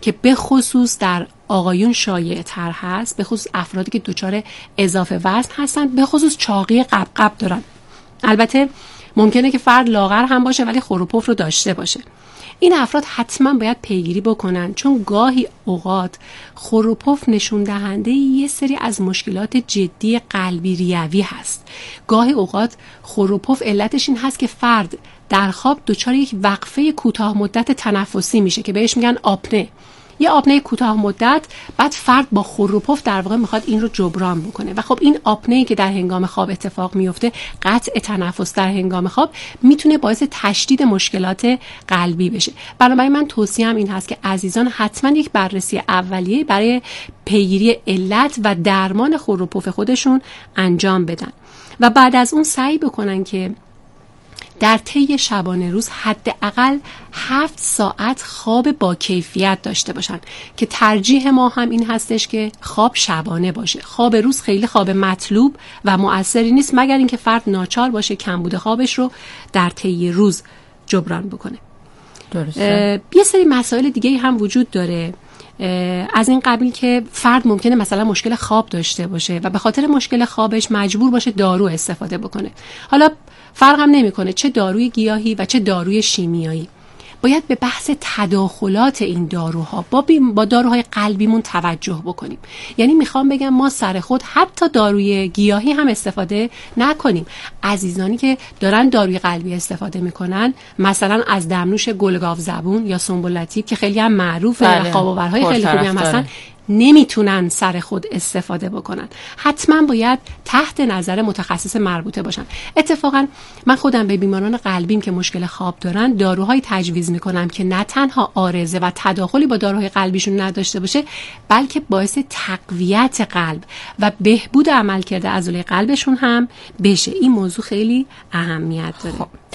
که به خصوص در آقایون شایع تر هست، به خصوص افرادی که دچار اضافه وزن هستن، به خصوص چاقی قبقب دارن. البته ممکنه که فرد لاغر هم باشه ولی خور و پف رو داشته باشه. این افراد حتما باید پیگیری بکنن، چون گاهی اوقات خور و پف نشون دهنده یه سری از مشکلات جدی قلبی ریوی هست. گاهی اوقات خور و پف علتش این هست که فرد در خواب دچار یک وقفه کوتاه مدت تنفسی میشه که بهش میگن آپنه. یه آپنه کوتاه مدت، بعد فرد با خور و پف در واقع میخواد این رو جبران بکنه و خب این آپنه‌ای که در هنگام خواب اتفاق میفته، قطع تنفس در هنگام خواب، میتونه باعث تشدید مشکلات قلبی بشه. بنابراین من توصیه‌ام این هست که عزیزان حتما یک بررسی اولیه برای پیگیری علت و درمان خور و پف خودشون انجام بدن و بعد از اون سعی بکنن که در طی شبانه روز حداقل 7 ساعت خواب با کیفیت داشته باشن که ترجیح ما هم این هستش که خواب شبانه باشه. خواب روز خیلی خواب مطلوب و مؤثری نیست مگر اینکه فرد ناچار باشه کمبود خوابش رو در طی روز جبران بکنه. درسته. یه سری مسائل دیگه هم وجود داره از این قبیل که فرد ممکنه مثلا مشکل خواب داشته باشه و به خاطر مشکل خوابش مجبور باشه دارو استفاده بکنه. حالا فرق هم نمیکنه چه داروی گیاهی و چه داروی شیمیایی. باید به بحث تداخلات این داروها با داروهای قلبیمون توجه بکنیم. یعنی میخوام بگم ما سر خود حتی داروی گیاهی هم استفاده نکنیم. عزیزانی که دارن داروی قلبی استفاده میکنن، مثلا از دمنوش گلگاو زبون یا سنبلتیب که خیلی هم معروفه و خواب‌آورهای خیلی خوبی هم هستن، نمیتونن سر خود استفاده بکنن. حتما باید تحت نظر متخصص مربوطه باشن. اتفاقا من خودم به بیماران قلبیم که مشکل خواب دارن داروهای تجویز میکنم که نه تنها عارضه و تداخلی با داروهای قلبیشون نداشته باشه، بلکه باعث تقویت قلب و بهبود عملکرد عضله قلبشون هم بشه. این موضوع خیلی اهمیت داره.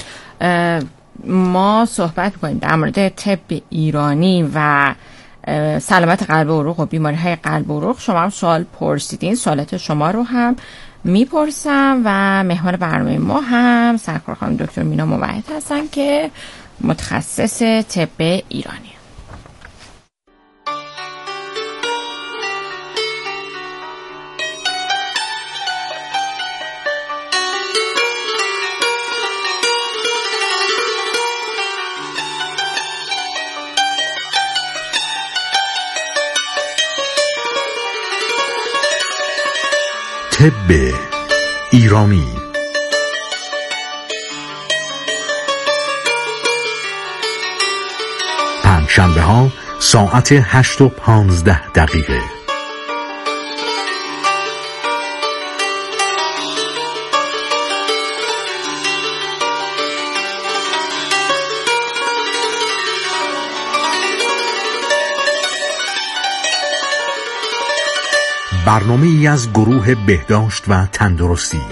خب. ما صحبت کنیم در مورد طب ایرانی و سلامت قلب و عروق و بیماری های قلب و عروق. شما هم سوال پرسیدین، سوالات شما رو هم میپرسم و مهمان برنامه ما هم سرکار خانم دکتر مینا موحد هستن که متخصص طب ایرانی. طب ایرانی. پنجشنبه ها ساعت 8:15. برنامه ای از گروه بهداشت و تندرستی.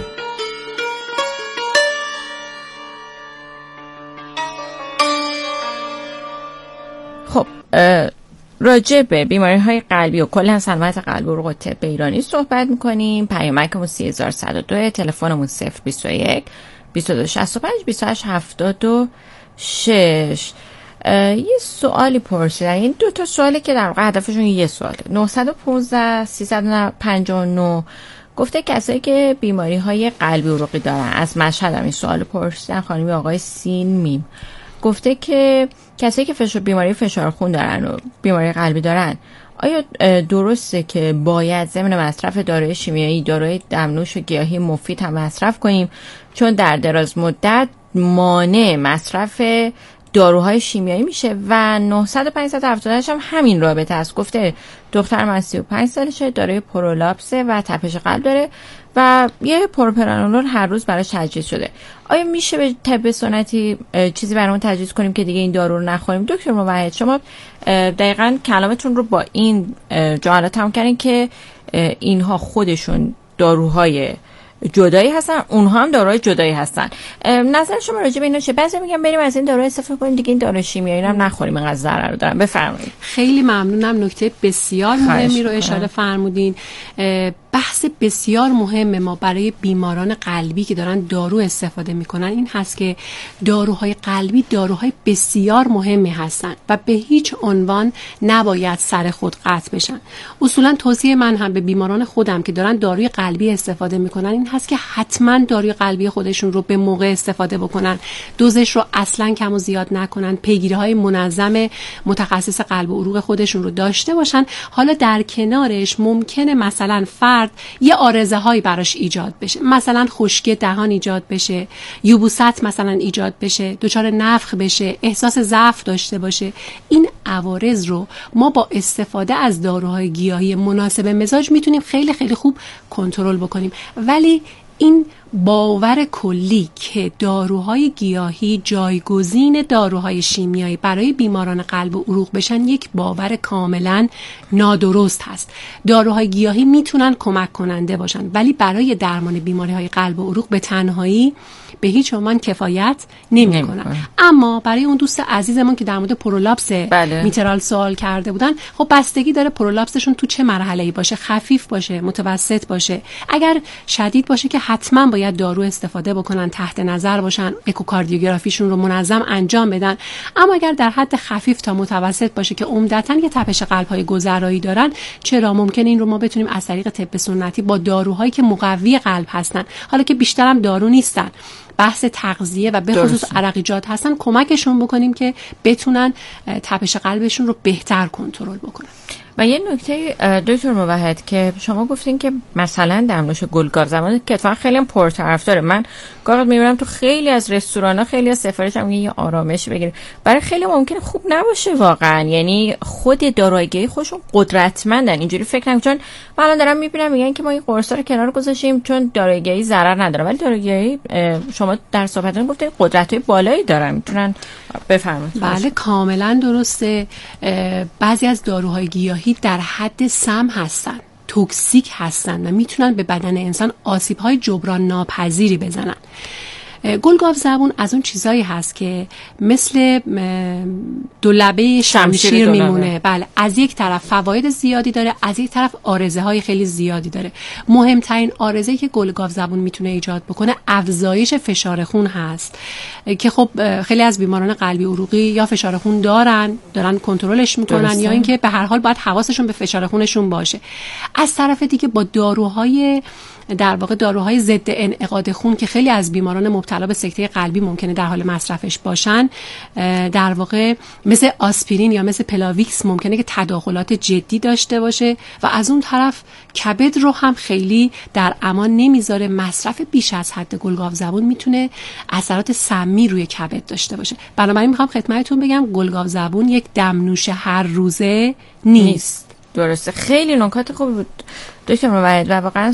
خب راجع به بیماری های قلبی و کلا سلامت قلب و عروق طب ایرانی صحبت میکنیم. پیامکمون 3102، تلفنمون 021 2265 2876. یه سوالی پرسیدن، این 2 سوالی که در واقع هدفشون یه سواله. 915 359 گفته کسایی که بیماری های قلبی و عروقی دارن، از مشهد هم این سوال پرسیدن، خانمی آقای سین میم. گفته که کسایی که بیماری فشار خون دارن و بیماری قلبی دارن، آیا درسته که باید ضمن مصرف داروی شیمیایی داروی دمنوش و گیاهی مفید هم مصرف کنیم، چون در دراز مدت مانع مصرف داروهای شیمیایی میشه؟ و 900-578 هم همین رابطه است. گفته دختر من 35 سالشه، دارای پرولاپسه و تپش قلب داره و یه پروپرانولور هر روز براش تجویز شده. آیا میشه به طب سنتی چیزی برامون تجویز کنیم که دیگه این دارو رو نخوریم؟ دکتر موحد، شما دقیقاً کلامتون رو با این جملات تمام کردین که اینها خودشون داروهای جدایی هستن، اونها هم داروهای جدایی هستن. نظر شما راجع به اینا چه؟ بعضی میگن بریم از این دارو استفاده کنیم دیگه این دارو شیمیایی هم نخوریم اینقدر ضرر دارن. بفرمایید. خیلی ممنونم، نکته بسیار مهمی رو اشاره فرمودین. بحث بسیار مهم ما برای بیماران قلبی که دارن دارو استفاده میکنن این هست که داروهای قلبی داروهای بسیار مهمی هستن و به هیچ عنوان نباید سر خود قطع بشن. اصولا توصیه من هم به بیماران خودم که دارن داروی قلبی استفاده میکنن این هست که حتما داروی قلبی خودشون رو به موقع استفاده بکنن، دوزش رو اصلا کم و زیاد نکنن، پیگیری‌های منظم متخصص قلب و عروق خودشون رو داشته باشن. حالا در کنارش ممکنه مثلا یه عارضه هایی براش ایجاد بشه، مثلا خشکی دهان ایجاد بشه، یبوست مثلا ایجاد بشه، دچار نفخ بشه، احساس ضعف داشته باشه. این عوارض رو ما با استفاده از داروهای گیاهی مناسب مزاج میتونیم خیلی خیلی خوب کنترل بکنیم. ولی این باور کلی که داروهای گیاهی جایگزین داروهای شیمیایی برای بیماران قلب و عروق بشن یک باور کاملا نادرست هست. داروهای گیاهی میتونن کمک کننده باشن ولی برای درمان بیماری‌های قلب و عروق به تنهایی به هیچ عنوان کفایت نمی‌کنن. اما برای اون دوست عزیزمون که در مورد پرولاپس میترال سوال کرده بودن، خب بستگی داره پرولاپسشون تو چه مرحله‌ای باشه، خفیف باشه، متوسط باشه. اگر شدید باشه که حتما باید دارو استفاده بکنن، تحت نظر باشن، اکوکاردیوگرافیشون رو منظم انجام بدن. اما اگر در حد خفیف تا متوسط باشه که عمدتاً یه تپش قلب‌های گذرایی دارن، چرا ممکنه این رو ما بتونیم از طریق طب سنتی با داروهایی که مقوی قلب هستن، حالا که بیشتر هم دارو نیستن، بحث تغذیه و به خصوص عرقیجات هستن، کمکشون بکنیم که بتونن تپش قلبشون رو بهتر کنترل بکنن. و یه نکته دکتر موحد که شما گفتین که مثلا دمنوش گلگاو زبان که اتفاقا خیلی پرطرفداره، من گاهی میبینم تو خیلی از رستورانا خیلی از سفارشم میگن یه آرامش بگیرید، برای خیلی ممکنه خوب نباشه واقعا. یعنی خود داروهای خودشون قدرتمندن، اینجوری فکر نکنید. چون من الان دارم میبینم میگن که ما این قرصا رو کنار گذاشتیم چون داروهای ضرر نداره، ولی داروهای شما در صحبتتون گفتید قدرت‌های بالایی دارن، میتونن. بفرمایید. بله کاملا درسته. بعضی از داروهای گیاهی در حد سم هستن، توکسیک هستن و میتونن به بدن انسان آسیب‌های جبران ناپذیری بزنن. گلگاو زبون از اون چیزایی هست که مثل دو لبه شمشیر میمونه. بله، از یک طرف فواید زیادی داره، از یک طرف عارضه های خیلی زیادی داره. مهمترین عارضه‌ای که گلگاو زبون میتونه ایجاد بکنه افزایش فشار خون هست که خب خیلی از بیماران قلبی عروقی یا فشار خون دارن کنترلش میکنن درسته. یا اینکه به هر حال باید حواسشون به فشار خونشون باشه. از طرف دیگه با داروهای در واقع داروهای ضد انعقاد خون که خیلی از بیماران مبتلا به سکته قلبی ممکنه در حال مصرفش باشن، در واقع مثل آسپرین یا مثل پلاویکس ممکنه که تداخلات جدی داشته باشه و از اون طرف کبد رو هم خیلی در امان نمیذاره. مصرف بیش از حد گلگاو زبون میتونه اثرات سمی روی کبد داشته باشه. بنابراین میخوام خدمتتون بگم گلگاو زبون یک دمنوش هر روزه نیست. درسته. خیلی نکات خوب بود دکتر موحد و واقعا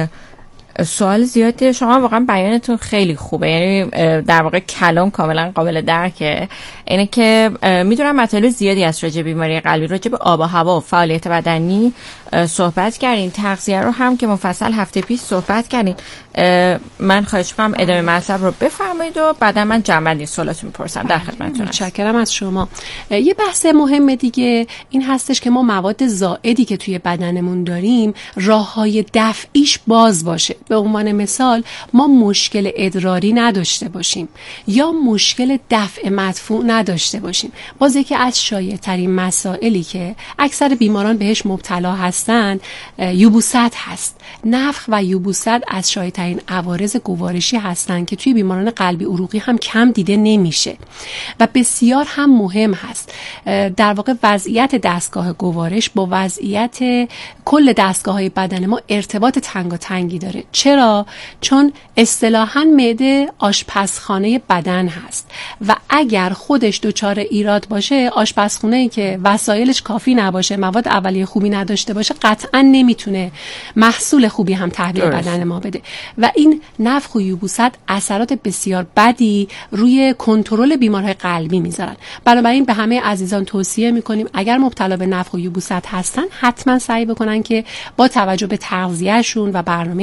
سوال زیادی. شما واقعا بیانتون خیلی خوبه، یعنی در واقع کلام کاملا قابل درکه. اینه که میدونم مطالب زیادی از راجع بیماری قلبی، راجع به آب و هوا و فعالیت بدنی صحبت کردین، تغذیه رو هم که مفصل هفته پیش صحبت کردین. من خواهش می‌کنم ادامه مطلب رو بفرمایید و بعدا من جمع‌بندی سوالاتون می‌پرسم. در خدمتتون. متشکرم از شما. یه بحث مهم دیگه این هستش که ما مواد زائدی که توی بدنمون داریم راه‌های دفعیش باز باشه. به عنوان مثال ما مشکل ادراری نداشته باشیم یا مشکل دفع مدفوع نداشته باشیم. باز یکی از شایع‌ترین مسائلی که اکثر بیماران بهش مبتلا هستن یبوست هست. نفخ و یبوست از شایع‌ترین عوارض گوارشی هستن که توی بیماران قلبی عروقی هم کم دیده نمیشه و بسیار هم مهم هست. در واقع وضعیت دستگاه گوارش با وضعیت کل دستگاه‌های بدن ما ارتباط تنگاتنگی داره. چرا؟ چون اصطلاحاً معده آشپزخانه بدن هست و اگر خودش دچار ایراد باشه، آشپزخونه‌ای که وسایلش کافی نباشه، مواد اولیه خوبی نداشته باشه، قطعاً نمیتونه محصول خوبی هم تحویل بدن ما بده و این نفخ و یبوست اثرات بسیار بدی روی کنترل بیمارهای قلبی میذارن. بنابراین به همه عزیزان توصیه میکنیم اگر مبتلا به نفخ و یبوست هستن حتما سعی بکنن که با توجه به تغذیهشون و برنامه روزانه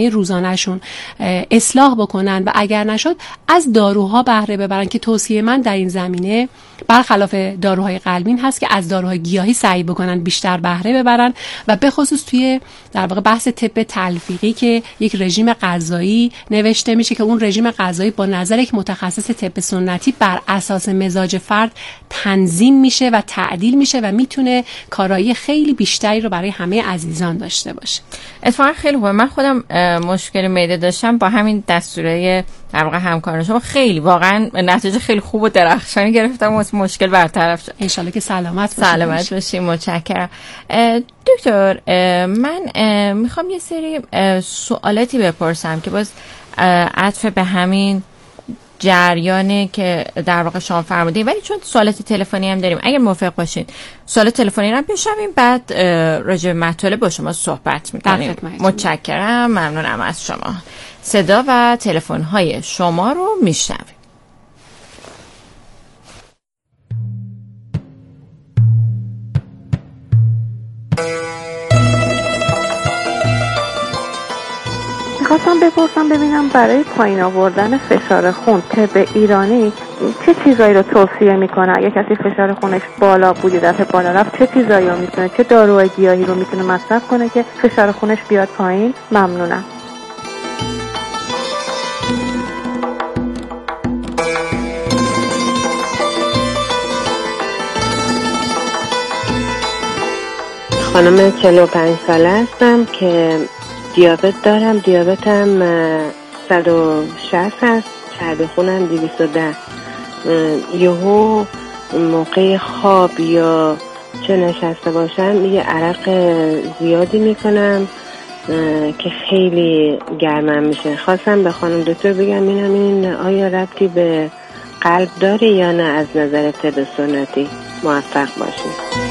روانشون اصلاح بکنن و اگر نشد از داروها بهره ببرن، که توصیه من در این زمینه برخلاف داروهای قلبین هست که از داروهای گیاهی سعی بکنن بیشتر بهره ببرن و به خصوص توی در واقع بحث طب تلفیقی که یک رژیم غذایی نوشته میشه که اون رژیم غذایی با نظر یک متخصص طب سنتی بر اساس مزاج فرد تنظیم میشه و تعدیل میشه و میتونه کارایی خیلی بیشتری رو برای همه عزیزان داشته باشه. اتفاقا خیلی خوبه. من خودم مشکل معده داشتم، با همین دستوره در واقع همکاران شما خیلی واقعا نتیجه خیلی خوب و درخشانی گرفتم و مشکل برطرف شد. ان شاءالله که سلامت باشین. متشکرم. دکتر من میخوام یه سری سوالاتی بپرسم که باز عطف به همین جریانه که در واقع شما فرمودین، ولی چون سوالات تلفنی هم داریم، اگر موافق باشین سوالات تلفنی رو بشنویم، بعد راجع به مطالب با شما صحبت می‌کنیم. متشکرم، ممنونم از شما. صدا و تلفن‌های شما رو میشنویم. میخواستم بپرسم ببینم برای پایین آوردن فشار خون طب ایرانی چه چیزایی رو توصیه میکنه؟ اگه کسی فشار خونش بالا بود، یه دفعه بالا رفت، چه چیزایی رو میتونه، چه داروهای گیاهی رو میتونه مصرف کنه که فشار خونش بیاد پایین؟ ممنونم. خانم 45 ساله هستم که دیابت دارم. دیابتم 160 هست، چربی خونم 210. یهو موقع خواب یا چه نشسته باشم یه عرق زیادی میکنم که خیلی گرمم میشه. خواستم به خانم دکتر بگم این آیا ربطی به قلب داره یا نه؟ از نظر طب سنتی موفق باشه.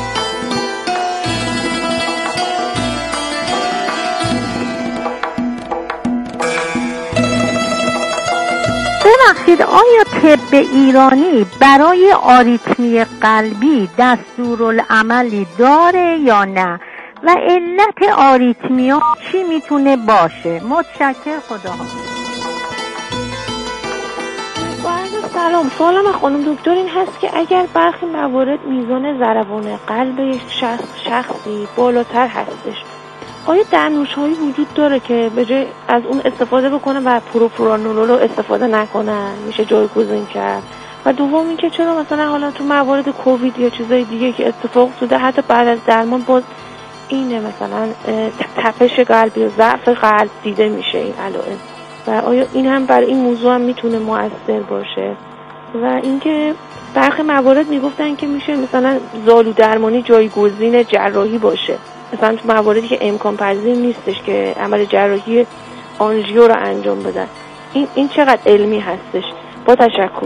ببخشید، آیا طب ایرانی برای آریتمی قلبی دستورالعملی داره یا نه؟ و علت آریتمیا چی میتونه باشه؟ متشکر، خداحافظ. سلام، سوالم از خانم دکتر این هست که اگر برخی موارد میزان ضربان قلب یک شخصی بالاتر هستش، آیا دمنوش‌هایی وجود داره که به جای از اون استفاده بکنن و پروپرانول رو استفاده نکنن، میشه جایگزین کرد؟ و دوم اینکه چرا مثلا حالا تو موارد کووید یا چیزای دیگه که اتفاق افتاده حتی بعد از درمان باز اینه مثلا تپش قلب یا ضعف قلب دیده میشه این علائم، و آیا این هم برای این موضوع هم میتونه مؤثر باشه؟ و اینکه برخی موارد میگفتن که میشه مثلا زالو درمانی جایگزین جراحی باشه، مثلا تو مواردی که امکان پذیر نیستش که عمل جراحی آنژیو رو انجام بدن. این چقدر علمی هستش؟ با تشکر.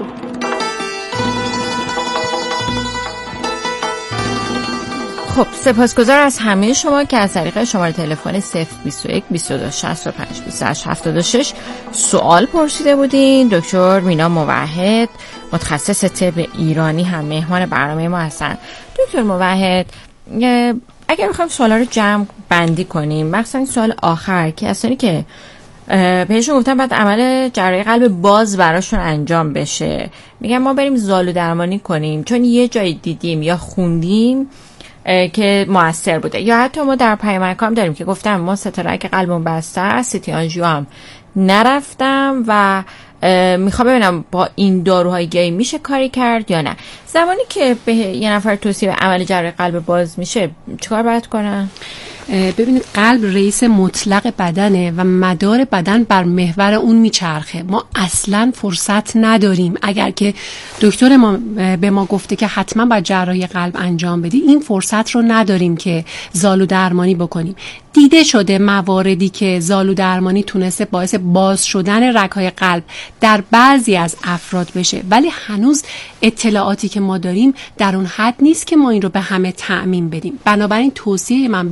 خب سپاسگزار از همه شما که از طریق شماره تلفن 021 22 65 28 76 سوال پرسیده بودین. دکتر مینا موحد متخصص طب ایرانی هم مهمان برنامه ما هستن. دکتر موحد، اگر بخوایم سوالا رو جمع بندی کنیم، مثلا سوال آخر که اصلا که بهشون گفتن بعد عمل جراحی قلب باز براشون انجام بشه، میگن ما بریم زالو درمانی کنیم چون یه جای دیدیم یا خوندیم که موثر بوده، یا حتی ما در پیامک هم داریم که گفتم ما ستاره که قلبم بسته است، سیتی آنژیو هم نرفتم و میخوام ببینم با این داروهای گیاهی میشه کاری کرد یا نه. زمانی که به یه نفر توصیه به عمل جراحی قلب باز میشه چیکار باید کنن؟ ببینید، قلب رئیس مطلق بدنه و مدار بدن بر محور اون میچرخه. ما اصلا فرصت نداریم، اگر که دکتر ما به ما گفته که حتما باید جراحی قلب انجام بدی، این فرصت رو نداریم که زالو درمانی بکنیم. دیده شده مواردی که زالو درمانی تونسته باعث باز شدن رگ‌های قلب در بعضی از افراد بشه، ولی هنوز اطلاعاتی که ما داریم در اون حد نیست که ما این رو به همه تعمیم بدیم. بنابراین توصیه من به عنوان یک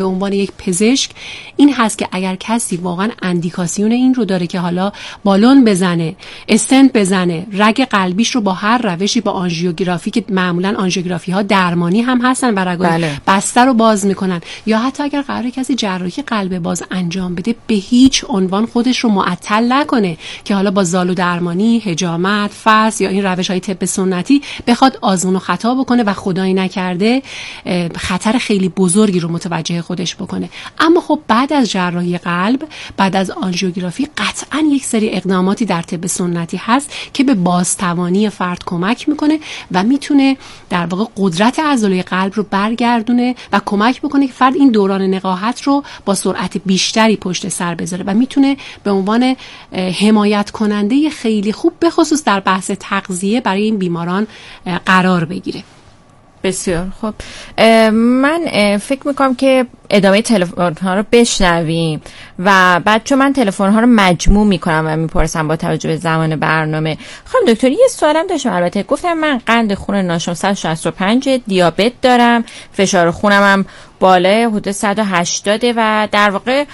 یک پزشک این هست که اگر کسی واقعا اندیکاسیون این رو داره که حالا بالون بزنه، استنت بزنه، رگ قلبیش رو با هر روشی، با آنژیوگرافی که معمولا آنژیوگرافی ها درمانی هم هستن و رگای بسته رو باز میکنن، یا حتی اگر قراره کسی جراحی قلب باز انجام بده، به هیچ عنوان خودش رو معطل نکنه که حالا با زالو درمانی، حجامت، فحص یا این روش‌های طب سنتی بخواد آزمون و خطا بکنه و خدایی نکرده خطر خیلی بزرگی رو متوجه خودش بکنه. اما خب بعد از جراحی قلب، بعد از آنژیوگرافی، قطعاً یک سری اقداماتی در طب سنتی هست که به بازتوانی فرد کمک میکنه و میتونه در واقع قدرت عضله قلب رو برگردونه و کمک بکنه که فرد این دوران نقاهت رو با سرعت بیشتری پشت سر بذاره و میتونه به عنوان حمایت کننده خیلی خوب به خصوص در بحث تغذیه برای این بیماران قرار بگیره. بسیار خب، من فکر میکنم که ادامه تلفن ها رو بشنویم و بعد چون من تلفن ها رو مجموع میکنم و میپرسم با توجه به زمان برنامه. خب دکتر یه سوالم داشتم، البته گفتم من قند خون ناشم 165، دیابت دارم، فشار خونم هم بالای حدود 180 و در واقع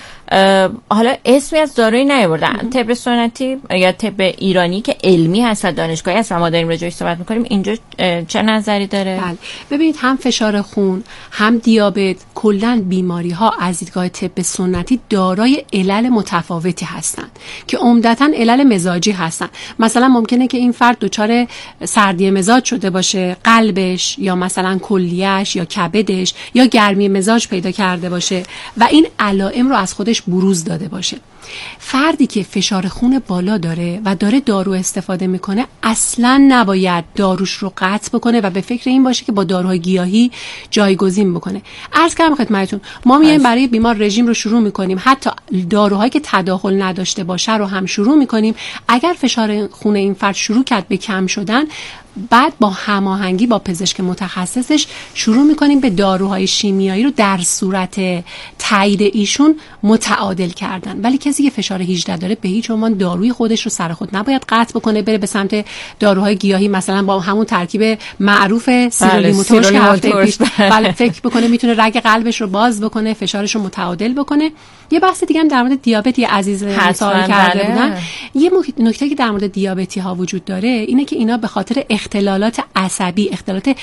حالا اسمی از دارویی نیاوردن. طب سنتی یا طب ایرانی که علمی هست و دانشگاهی هست و ما داریم راجعش صحبت میکنیم، اینجا چه نظری داره؟ بله، ببینید هم فشار خون هم دیابت کلاً بیماری ها از دیدگاه طب سنتی دارای علل متفاوتی هستند که عمدتاً علل مزاجی هستند. مثلا ممکنه که این فرد دچار سردی مزاج شده باشه، قلبش یا مثلا کلیه‌اش یا کبدش یا گرمی مزاج پیدا کرده باشه و این علائم رو از خودش بروز داده باشه. فردی که فشار خون بالا داره و داره دارو استفاده میکنه اصلاً نباید داروش رو قطع بکنه و به فکر این باشه که با داروهای گیاهی جایگزین بکنه. عرض کردم خدمتتون ما میایم برای بیمار رژیم رو شروع میکنیم، حتی داروهایی که تداخل نداشته باشه رو هم شروع میکنیم. اگر فشار خون این فرد شروع کرد به کم شدن، بعد با هماهنگی با پزشک متخصصش شروع میکنیم به داروهای شیمیایی رو در صورت تایید ایشون متعادل کردن. ولی کسی که فشار 18 داره به هیچ عنوان داروی خودش رو سر خود نباید قطع بکنه، بره به سمت داروهای گیاهی، مثلا با همون ترکیب معروف سیرولیموتورش که هفته پیش فکر بکنه میتونه رگ قلبش رو باز بکنه، فشارش رو متعادل بکنه. یه بحث دیگه هم در مورد دیابت یه عزیز سوال کرده بودن. یه نکته که در مورد دیابتی ها وجود داره اینه که اینا به خاطر اختلالات عصبی، اختلالات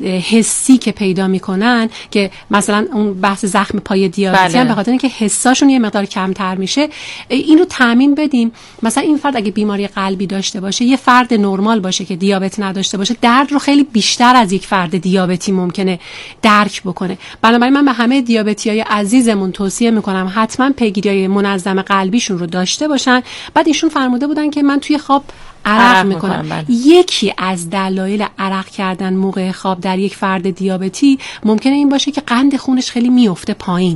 حسی که پیدا میکنن، که مثلا اون بحث زخم پای دیابتی هم به خاطر اینکه حساشون یه مقدار کمتر میشه، این رو تامین بدیم. مثلا این فرد اگه بیماری قلبی داشته باشه، یه فرد نرمال باشه که دیابت نداشته باشه، درد رو خیلی بیشتر از یک فرد دیابتی ممکنه درک بکنه. بنابراین من به همه دیابتیای عزیزمون توصیه میکنم حتما پیگیری منظم قلبیشون رو داشته باشن. بعد ایشون فرموده بودن که من توی خواب عرق میکنم. یکی از دلایل عرق کردن موقع خواب در یک فرد دیابتی ممکنه این باشه که قند خونش خیلی میفته پایین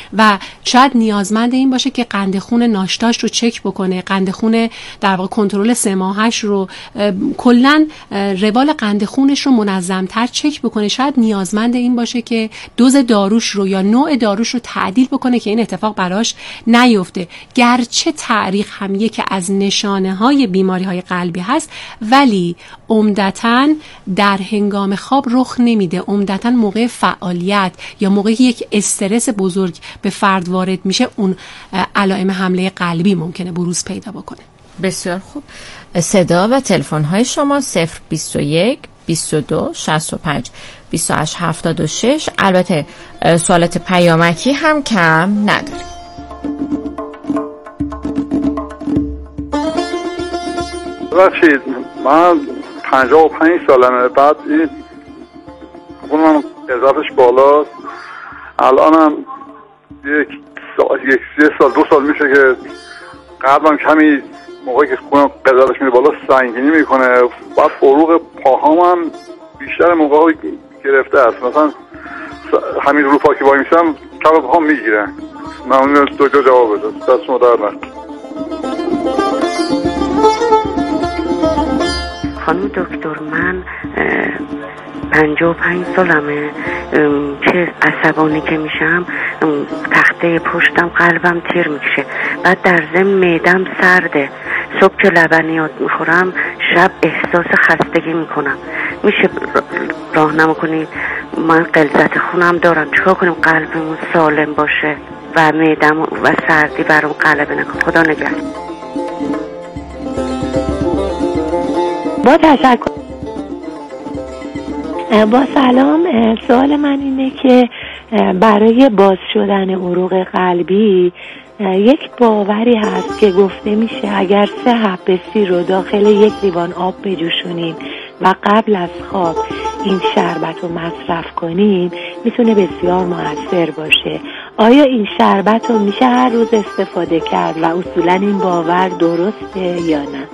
و شاید نیازمند این باشه که قند خون ناشتاش رو چک بکنه، قند خون در واقع کنترل 3 ماهش رو، کلاً روال قند خونش رو منظم‌تر چک بکنه. شاید نیازمند این باشه که دوز داروش رو یا نوع داروش رو تعدیل بکنه که این اتفاق براش نیفته. گرچه تعریق هم یکی از نشانه‌های بیماری‌های قلبی هست، ولی عمدتاً در هنگام خواب رخ نمیده. عمدتاً موقع فعالیت یا موقعی یک استرس بزرگ به فرد وارد میشه، اون علائم حمله قلبی ممکنه بروز پیدا بکنه. بسیار خوب. صدا و تلفن های شما 021 22 65 28 76. البته سوالات پیامکی هم کم نداره. ببخشید من 55 سالمه، بعد این خونم اضافش بالاست، الانم یک سال 2 سال میشه که قلبم کمی موقعی که خونم قضاوتش میره بالا سنگینی میکنه و فروغ پاهام هم بیشتر موقعی گرفته است. مثلا همین رو پا که وای میسم کف پاهام میگیره. ممنون دکتر جواب بده. دست شما درد نکنه. خانم دکتر من 55 سالمه، چه عصبانی که میشم تخته پشتم قلبم تیر میکشه، بعد در ضمن معدم سرده، صبح که لبنیات میخورم شب احساس خستگی میکنم. میشه راهنما کنید من غلظت خونم دارم، چیکار کنیم قلبمون سالم باشه و معدم و سردی برام غلبه نکنه؟ خدا نگهدار. با تشکر. با سلام، سوال من اینه که برای باز شدن عروق قلبی یک باوری هست که گفته میشه اگر 3 حبه سیر رو داخل 1 لیوان آب بجوشونیم و قبل از خواب این شربت رو مصرف کنیم میتونه بسیار مؤثر باشه. آیا این شربت رو میشه هر روز استفاده کرد و اصولا این باور درسته یا نه؟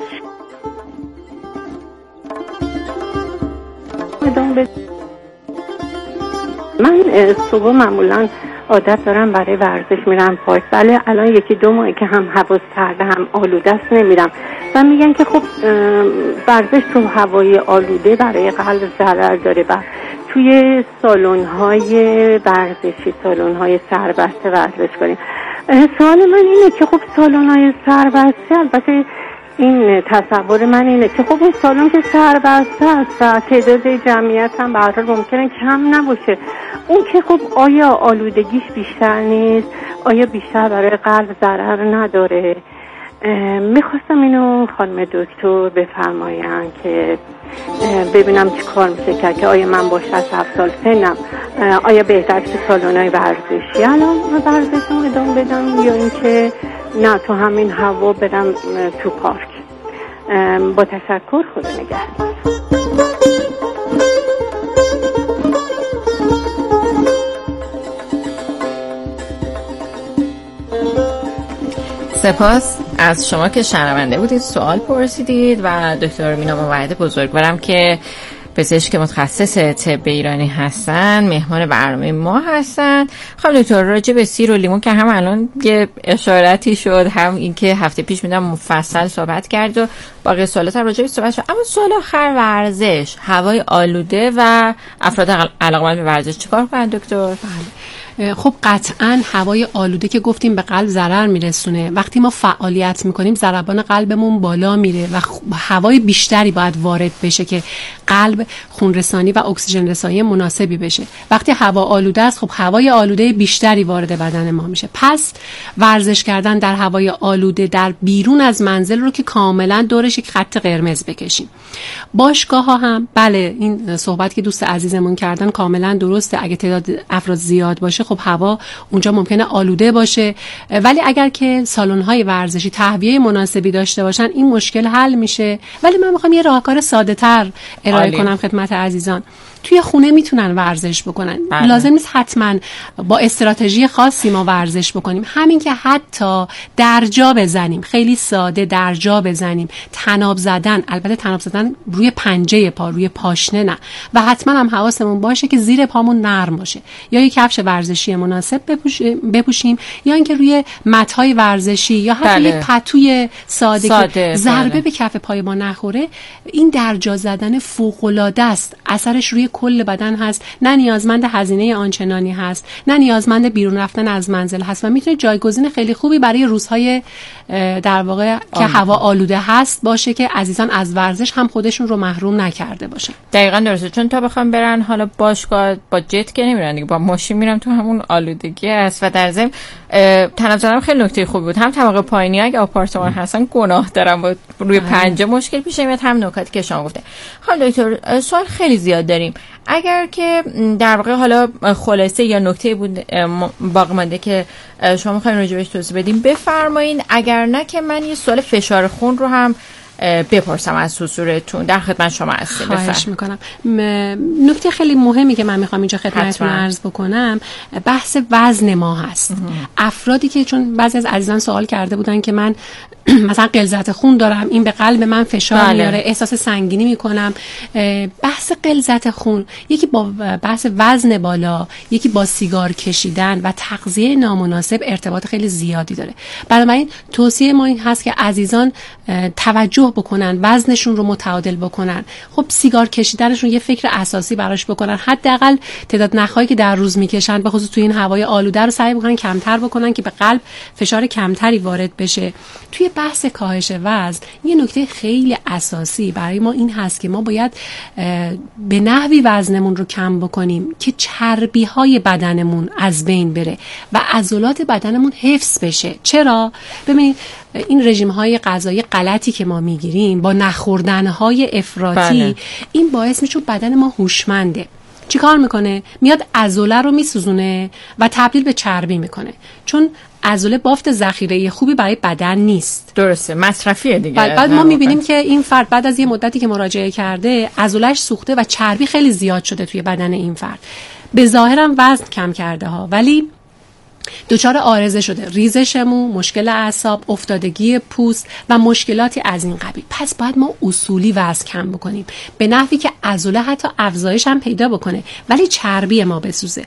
من صبح معمولا عادت دارم برای ورزش میرم پارک، ولی الان 1-2 ماهه که هم هوا سرده هم آلوده است نمیرم و میگن که خب ورزش تو هوای آلوده برای قلب ضرر داره و توی سالن‌های ورزشی، سالن‌های سربسته ورزش کنیم. سوال من اینه که خب سالن‌های سربسته، البته این تصور من اینه که خب این سالن که سربسته است و تعداد جمعیت هم به هر حال ممکنه کم نباشه، اون که خب آیا آلودگیش بیشتر نیست؟ آیا بیشتر برای قلب ضرر نداره؟ میخواستم اینو خانم دکتر بفرماین که ببینم چی کار میشه کرد که آیا من با 67 سال سنم آیا بهتر که سالن‌های ورزشی الان ورزشم ادامه بدم یا اینکه نه تو همین هوا برم تو پارک؟ با تشکر، خدا نگهدار. سپاس از شما که شنونده بودید، سوال پرسیدید و دکتر مینا موحد بزرگوارم که پزشک متخصص طب ایرانی هستن مهمان برنامه ما هستن. خب دکتر، راجع به سیر و لیمون که هم الان یه اشارتی شد، هم این که هفته پیش میدونم مفصل صحبت کرد و باقی سوالات هم راجع به صحبت شد، اما سوال آخر ورزش، هوای آلوده و افراد علاقه‌مند به ورزش چیکار کنن دکتر؟ بله. خب قطعا هوای آلوده که گفتیم به قلب ضرر میرسونه. وقتی ما فعالیت میکنیم ضربان قلبمون بالا میره و هوای بیشتری باید وارد بشه که قلب خونرسانی و اکسیژن رسانی مناسبی بشه. وقتی هوا آلوده است، خب هوای آلوده بیشتری وارد بدن ما میشه. پس ورزش کردن در هوای آلوده در بیرون از منزل رو که کاملا دورش یک خط قرمز بکشیم. باشگاه ها هم بله، این صحبت که دوست عزیزمون کردن کاملا درسته. اگه تعداد افراد زیاد باشه خب هوا اونجا ممکنه آلوده باشه، ولی اگر که سالن‌های ورزشی تهویه مناسبی داشته باشن این مشکل حل میشه. ولی من میخوام یه راهکار ساده‌تر ارائه کنم خدمت عزیزان. توی خونه میتونن ورزش بکنن. لازم نیست حتما با استراتژی خاصی ما ورزش بکنیم. همین که حتی درجا بزنیم، خیلی ساده درجا بزنیم، طناب زدن، البته طناب زدن روی پنجه پا، روی پاشنه نه، و حتما هم حواسمون باشه که زیر پامون نرم باشه، یا یک کفش ورزشی مناسب بپوشیم، یا اینکه روی مت‌های ورزشی یا حتی یک پتوی ساده که ضربه به کف پای ما نخوره. این درجا زدن فوق‌العاده است، اثرش روی کل بدن هست، نه نیازمند هزینه آنچنانی هست، نه نیازمند بیرون رفتن از منزل هست و میتونه جایگزین خیلی خوبی برای روزهای در واقع که هوا آلوده هست باشه که عزیزان از ورزش هم خودشون رو محروم نکرده باشن. دقیقاً درسته، چون تا بخوام برن حالا باشگاه با جت که نمیرن دیگه، با ماشین میرن تو همون آلودگی است. و در ضمن طناب زدن خیلی نکته خوبی بود، هم طبقه پایینی اگه آپارتمان هستن گناه دارن با روی پنجه مشکل پیش میاد، هم نکاتی که شما گفته. حالا دکتر سوال خیلی زیاد داریم، اگر که در واقع حالا خلاصه یا نکته بود باقی مانده که شما می‌خواید راجع بهش توضیح بدیم بفرمایین، اگر نه که من یه سوال فشار خون رو هم بپرسم از حضورتون. در خدمت شما هستم. خواهش میکنم. نکته خیلی مهمی که من میخوام اینجا خدمتتون عرض بکنم بحث وزن ما هست. افرادی که چون بعضی از عزیزان سوال کرده بودن که من مثلا غلظت خون دارم، این به قلب من فشار میاره، احساس سنگینی میکنم. بحث غلظت خون یکی با بحث وزن بالا، یکی با سیگار کشیدن و تغذیه نامناسب ارتباط خیلی زیادی داره. بنابراین توصیه ما این هست که عزیزان توجه بکنن، وزنشون رو متعادل بکنن. خب سیگار کشیدنشون یه فکر اساسی براش بکنن، حداقل تعداد نخایی که در روز میکشن به خصوص توی این هوای آلوده رو سعی بکنن کمتر بکنن که به قلب فشار کمتری وارد بشه. توی بحث کاهش وزن، یه نکته خیلی اساسی برای ما این هست که ما باید به نحوی وزنمون رو کم بکنیم که چربی های بدنمون از بین بره و عضلات بدنمون حفظ بشه. چرا؟ ببینید این رژیم های غذایی غلطی که ما میگیریم با نخوردن های افراطی، این باعث میشه بدن ما هوشمنده. چی کار میکنه؟ میاد عضله رو میسوزونه و تبدیل به چربی میکنه، چون عضله بافت ذخیره خوبی برای بدن نیست. درسته، مصرفیه دیگه. بعد ما میبینیم که این فرد بعد از یه مدتی که مراجعه کرده عضله‌اش سوخته و چربی خیلی زیاد شده توی بدن این فرد. به ظاهرم وزن کم کرده ها، ولی دچار عارضه شده، ریزش مو، مشکل اعصاب، افتادگی پوست و مشکلاتی از این قبیل. پس باید ما اصولی وزن کم بکنیم به نحوی که عضله حتی افزایش هم پیدا بکنه ولی چربی ما بسوزه.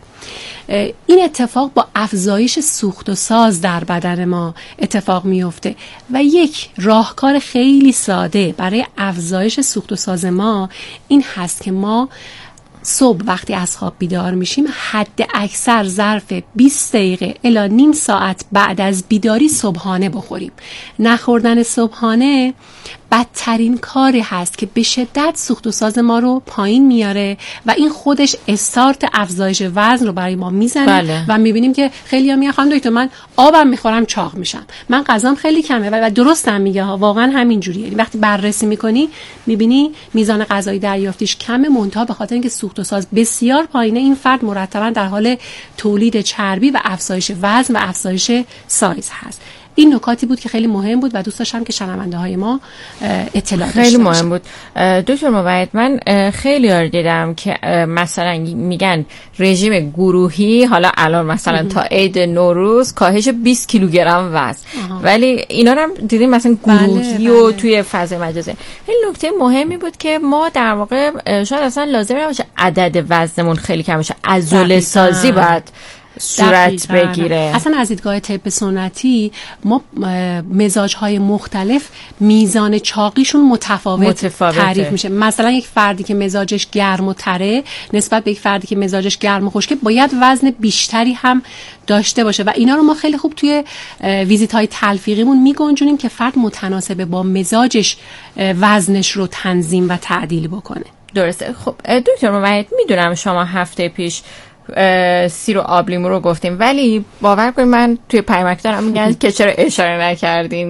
این اتفاق با افزایش سوخت و ساز در بدن ما اتفاق میفته و یک راهکار خیلی ساده برای افزایش سوخت و ساز ما این هست که ما صبح وقتی از خواب بیدار میشیم حد اکثر ظرف 20 دقیقه الی نیم ساعت بعد از بیداری صبحانه بخوریم. نخوردن صبحانه بدترین کاری هست که به شدت سوخت و ساز ما رو پایین میاره و این خودش استارت افزایش وزن رو برای ما میزنه. و میبینیم که خیلی ها میگن خانم دکتر من آبم میخورم چاق میشم، من غذام خیلی کمه و درستم میگه ها، واقعا همین جوریه. وقتی بررسی میکنی میبینی میزان غذایی دریافتیش کمه، منتها به خاطر اینکه سوخت و ساز بسیار پایینه این فرد مرتبا در حال تولید چربی و افزایش وزن و افزایش سایز هست. این نکاتی بود که خیلی مهم بود و دوست داشتم که شنونده های ما اطلاع داشته خیلی مهم بود. دکتر موحد، من خیلی یار دیدم که مثلا میگن رژیم گروهی، حالا الان مثلا تا عید نوروز کاهش 20 کیلوگرم وزن، ولی اینا رو هم دیدیم مثلا گروهی و توی فضای مجازی. این نکته مهمی بود که ما در واقع شاید اصلا لازم نباشه عدد وزنمون خیلی کم بشه، عضله سازی باید صورت بگیره. اصلا از دیدگاه طب سنتی ما مزاج‌های مختلف میزان چاقیشون متفاوت تعریف میشه. مثلا یک فردی که مزاجش گرم و تره نسبت به یک فردی که مزاجش گرم و خشکه باید وزن بیشتری هم داشته باشه و اینا رو ما خیلی خوب توی ویزیت‌های تلفیقیمون میگنجونیم که فرد متناسب با مزاجش وزنش رو تنظیم و تعدیل بکنه. درسته. خب دکتر موحد، میدونم شما هفته پیش سیر و آب لیمو رو گفتیم، ولی باور کنید من توی پیامک دارم میگن که چرا اشاره نکردین.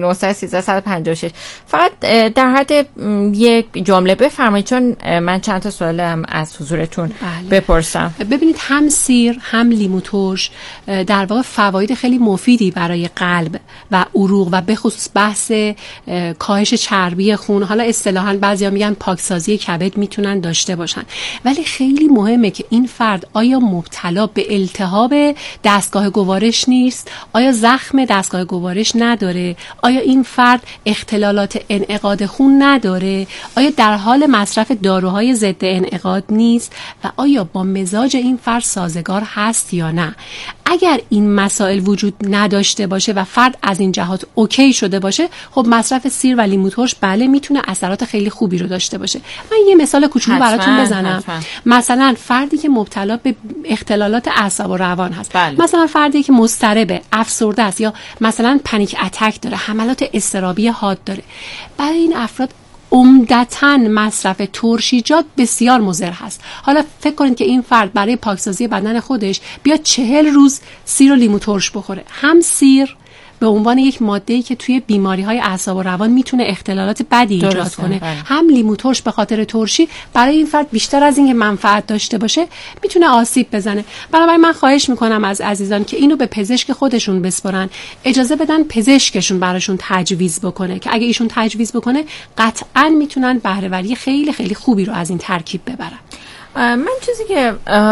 913 فقط در حد یک جمله بفرمایید، چون من چند تا سوالم از حضورتون بپرسم. ببینید هم سیر هم لیمو ترش در واقع فواید خیلی مفیدی برای قلب و عروق و به خصوص بحث کاهش چربی خون، حالا اصطلاحاً بعضیا میگن پاکسازی کبد میتونن داشته باشن، ولی خیلی مهمه که این فرد آیا مبتلا به التهاب دستگاه گوارش نیست؟ آیا زخم دستگاه گوارش نداره؟ آیا این فرد اختلالات انعقاد خون نداره؟ آیا در حال مصرف داروهای ضد انعقاد نیست؟ و آیا با مزاج این فرد سازگار هست یا نه؟ اگر این مسائل وجود نداشته باشه و فرد از این جهات اوکی شده باشه، خب مصرف سیر و لیمو ترش بله میتونه اثرات خیلی خوبی رو داشته باشه. من یه مثال کوچولو براتون بزنم. مثلا فردی که مبتلا به اختلالات اعصاب و روان هست، مثلا فردی که مضطرب، افسرده است یا مثلا پنیک اتک داره، حملات اضطرابی حاد داره، برای این افراد عمدتاً مصرف ترشیجات بسیار مضر هست. حالا فکر کنید که این فرد برای پاکسازی بدن خودش بیاد 40 روز سیر و لیمو ترش بخوره. هم سیر به عنوان یک ماده‌ای که توی بیماری‌های اعصاب و روان میتونه اختلالات بدی ایجاد کنه، هم لیمو ترش به خاطر ترشی برای این فرد بیشتر از این که منفعت داشته باشه میتونه آسیب بزنه. بنابراین من خواهش میکنم از عزیزان که اینو به پزشک خودشون بسپرن، اجازه بدن پزشکشون براشون تجویز بکنه که اگه ایشون تجویز بکنه قطعاً میتونن بهره‌وری خیلی خیلی خوبی رو از این ترکیب ببرن. من چیزی که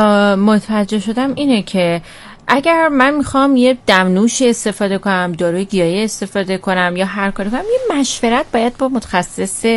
متوجه شدم اینه که اگر من میخوام یه دمنوش استفاده کنم، داروی گیاهی استفاده کنم یا هر کاری کنم، یه مشورت باید با متخصص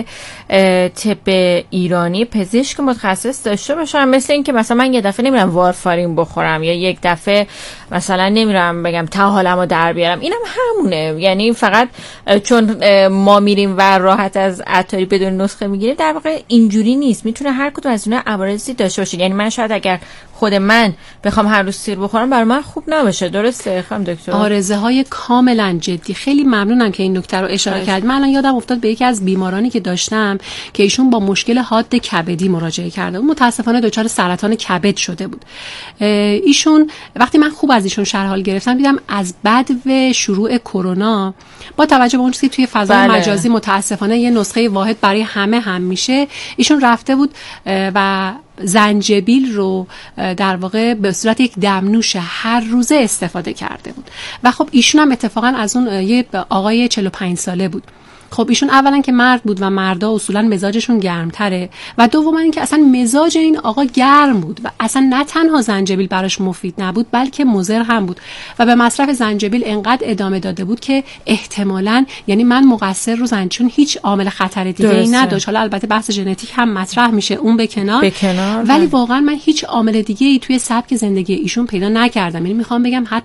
طب ایرانی، پزشک متخصص داشته باشم. مثل این که مثلا من یه دفعه نمیرم وارفارین بخورم یا یک دفعه مثلا نمیرم بگم تا حالمو در بیارم. اینم همونه، یعنی فقط چون ما میریم و راحت از عطاری بدون نسخه میگیریم، در واقع اینجوری نیست. میتونه هر کدوم از اینا عوارضی داشته باشه. یعنی من شاید اگر خود من بخوام هر روز سیر بخورم برای من خوب نباشه. درسته خانم دکتر؟ عارضه های کاملا جدی. خیلی ممنونم که این نکته رو اشاره کرد. من الان یادم افتاد به یکی از بیمارانی که داشتم که ایشون با مشکل حاد کبدی مراجعه کرده. اون متاسفانه دچار سرطان کبد شده بود. ایشون وقتی من خوب از ایشون شرح حال گرفتم دیدم از بدو شروع کرونا با توجه به اون چیزی که توی فضای مجازی متاسفانه یه نسخه واحد برای همه هم میشه، ایشون رفته بود و زنجبیل رو در واقع به صورت یک دمنوش هر روزه استفاده کرده بود و خب ایشون هم اتفاقا از اون یه آقای 45 ساله بود. خب ایشون اولا که مرد بود و مردا اصولا مزاجشون گرمتره و دوما اینکه اصلا مزاج این آقا گرم بود و اصلا نه تنها زنجبیل براش مفید نبود بلکه مضر هم بود و به مصرف زنجبیل انقدر ادامه داده بود که احتمالاً یعنی من مقصر رو چون هیچ عامل خطر دیگه ای نداشت. حالا البته بحث ژنتیک هم مطرح میشه اون به کنار ولی واقعا من هیچ عامل دیگه ای توی سبک زندگی ایشون پیدا نکردم. یعنی میخوام بگم حتی